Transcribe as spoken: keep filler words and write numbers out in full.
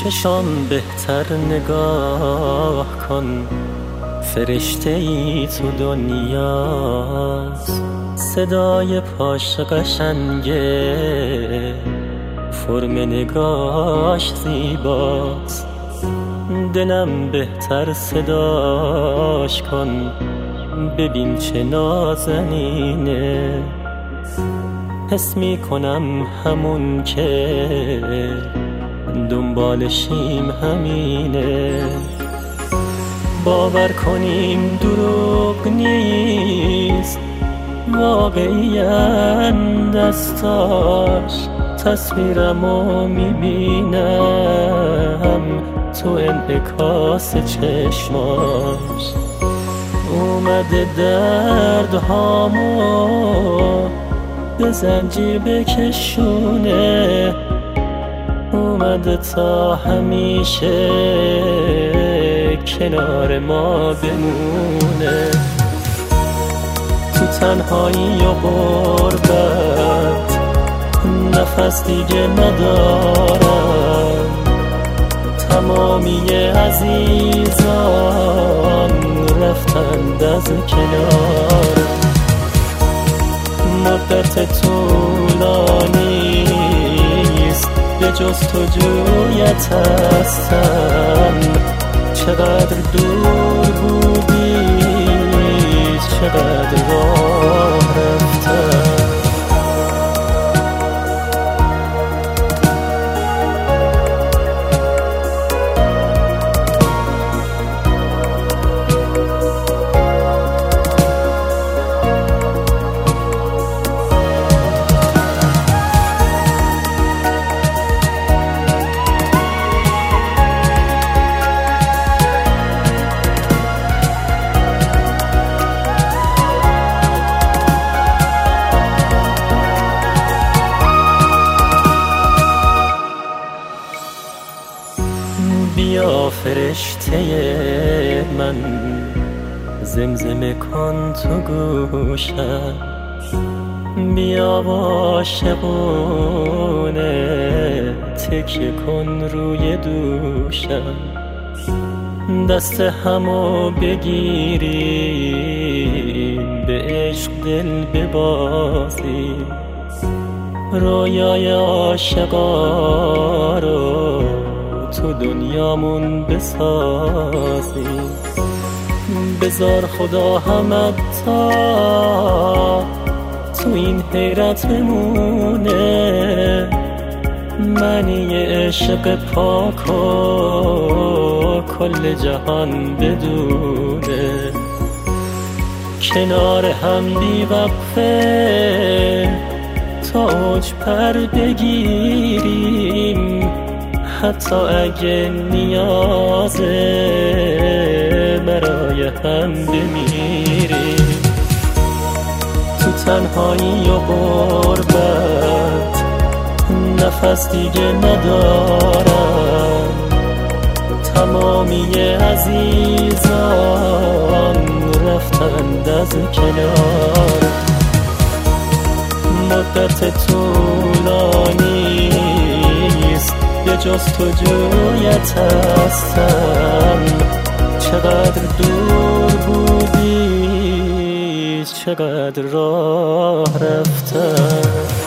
چشام بهتر نگاه کن، فرشته ای تو دنیاست. صدای پاش قشنگه، فرم نگاش زیباست. دلم بهتر صداش کن، ببین چه نازنینه. حس می کنم همون که دنبالشیم همینه. باور کنیم دروغ نیست، واقعیت دستاش. تصویرمو میبینم تو انعکاس چشماش. اومده دردهامو به زنجیر بکشونه، اومده تا همیشه کنار ما بمونه. تو تنهایی و غربت نفس دیگه ندارم. تمامی عزیزان رفتند از کنارم. مدت طولانیست به جز تو جویت هستم. چقدر دور بودی، چقدر راه رفتم. بیا فرشته من، زمزمه کن تو گوشم. بیا عاشقونه تکیه کن روی دوشم. دست همو بگیریم، به عشق دل ببازیم. رویای عاشقا رو تو دنیامون بسازیم. بذار خدا همت تا تو این حیرت بمونه. معنی عشق پاک و کل جهان بدونه. کنار هم بی وقفه تا اوج پر بگیریم. حتی اگه نیازه برای هم بمیریم. تو تنهایی و غربت نفس دیگه ندارم. تمامی عزیزان رفتند از کنار. مدت طولانیست به جز تو جویت هستم. چقدر دور بودی، چقدر راه رفتم.